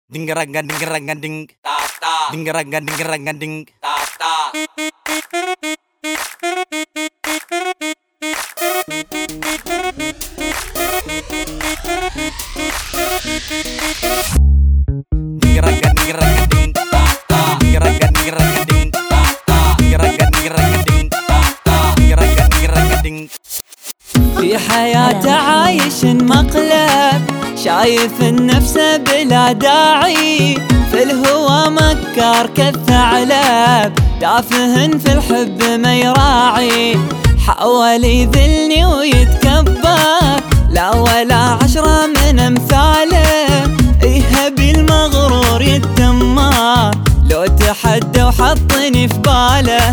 Ding ranga ding ta ta ding ranga ding ta ta. Ding ranga ding ta ta ding ranga ding ta ta ding ranga ding ta ta ding ranga ding. في حياته عايش مقلب، شايف النفس بلا داعي، في الهوى مكار كالثعلب، تافه في الحب ما يراعي. حاول يذلني ويتكبر، لا ولا عشرة من امثاله، يهبي المغرور يتمر، لو تحدى وحطني في باله.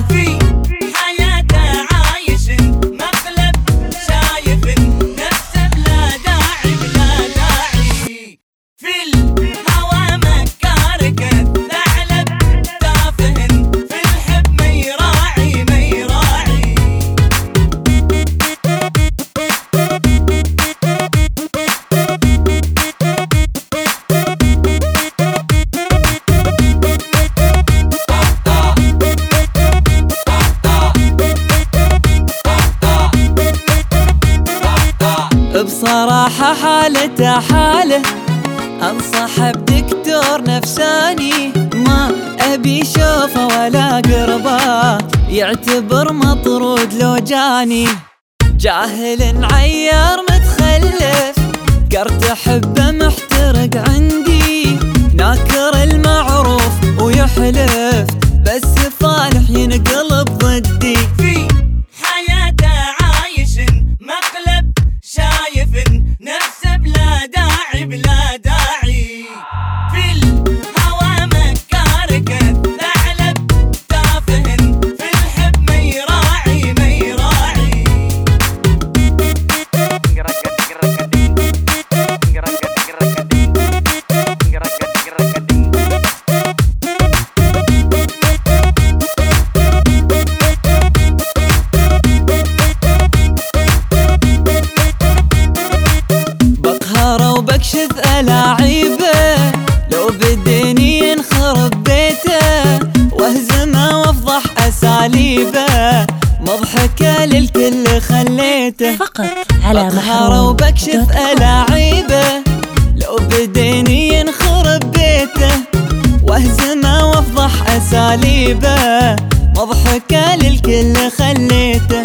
بصراحة حالته حاله، انصح بدكتور نفساني، ما ابي شوفه ولا قربه، يعتبر مطرود لو جاني. جاهل عيار متخلف، كرت حبه محترق عندي، ناكر المعروف ويحلف، بس فالح ينقلب ضدي. نفسه بلا داعي بلا داعي، في الهوى مكار كالثعلب، تافه في الحب ما يراعي ما يراعي. وبكشف ألاعيبه، لو بدني ينخرب بيته، واهزمه وافضح أساليبه، مضحكة للكل خليته. فقط على محروم. وبكشف ألاعيبه، لو بدني ينخرب بيته، واهزمه وافضح أساليبه، مضحكة للكل خليته.